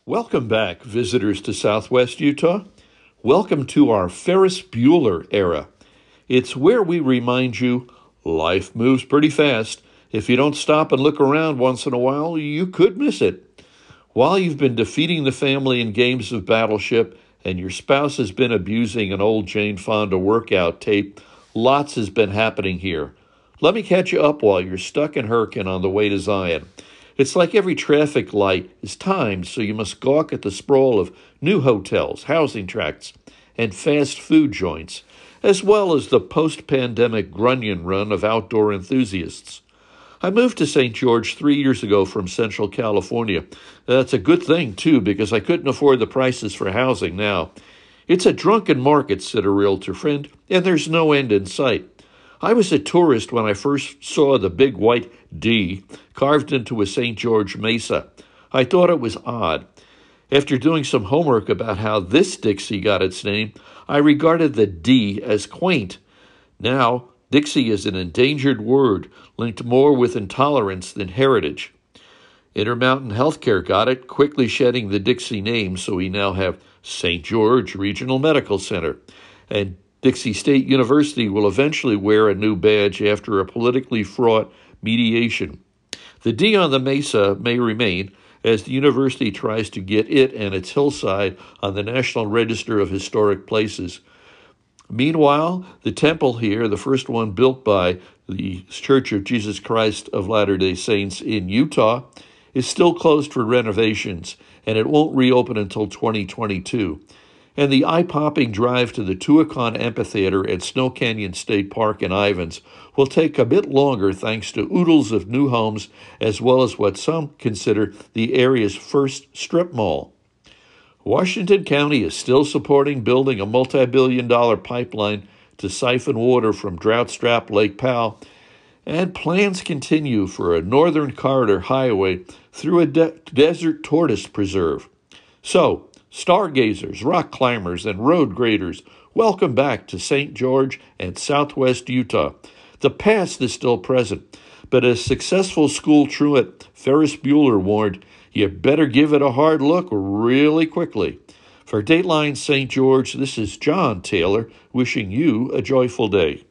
Welcome back, visitors to Southwest Utah. Welcome to our Ferris Bueller era. It's where we remind you life moves pretty fast. If you don't stop and look around once in a while, you could miss it. While you've been defeating the family in games of Battleship and your spouse has been abusing an old Jane Fonda workout tape, lots has been happening here. Let me catch you up while you're stuck in Hurricane on the way to Zion. It's like every traffic light is timed, so you must gawk at the sprawl of new hotels, housing tracts, and fast food joints, as well as the post-pandemic grunion run of outdoor enthusiasts. I moved to St. George 3 years ago from Central California. That's a good thing, too, because I couldn't afford the prices for housing now. It's a drunken market, said a realtor friend, and there's no end in sight. I was a tourist when I first saw the big white D carved into a St. George mesa. I thought it was odd. After doing some homework about how this Dixie got its name, I regarded the D as quaint. Now, Dixie is an endangered word linked more with intolerance than heritage. Intermountain Healthcare got it, quickly shedding the Dixie name, so we now have St. George Regional Medical Center. And Dixie State University will eventually wear a new badge after a politically fraught mediation. The D on the Mesa may remain as the university tries to get it and its hillside on the National Register of Historic Places. Meanwhile, the temple here, the first one built by the Church of Jesus Christ of Latter-day Saints in Utah, is still closed for renovations, and it won't reopen until 2022. And the eye-popping drive to the Tuacahn Amphitheater at Snow Canyon State Park in Ivins will take a bit longer thanks to oodles of new homes, as well as what some consider the area's first strip mall. Washington County is still supporting building a multi-billion-dollar pipeline to siphon water from drought-strapped Lake Powell, and plans continue for a Northern Corridor highway through a desert tortoise preserve. So, stargazers, rock climbers, and road graders, welcome back to St. George and Southwest Utah. The past is still present, but as successful school truant Ferris Bueller warned, you better give it a hard look really quickly. For Dateline St. George, this is John Taylor wishing you a joyful day.